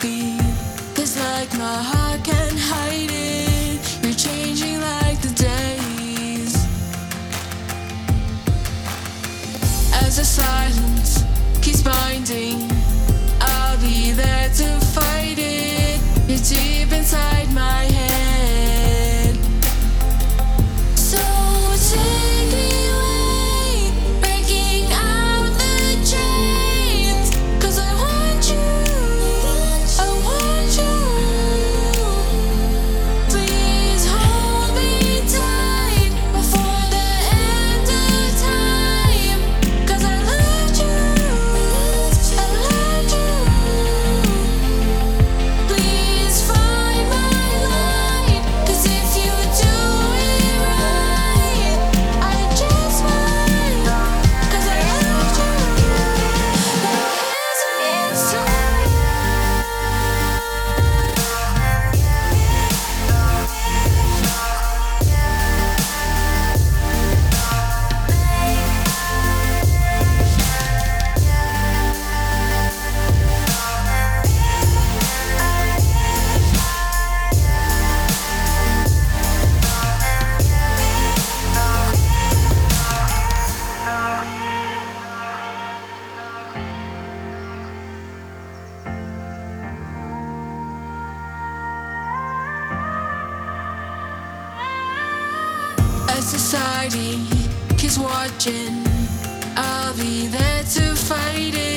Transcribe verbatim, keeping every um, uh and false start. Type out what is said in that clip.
beat. It's like my heart can't hide it. You're changing like the days. As the silence keeps binding, I'll be there to fight it. You're deep inside my head. So take me away, breaking out the chains. 'Cause I want you, I want you. Please hold me tight before the end of time. 'Cause I loved you, I loved you. Please find my light. 'Cause if you do it right, I just might. 'Cause I loved you. It's As society keeps watching, I'll be there to fight it.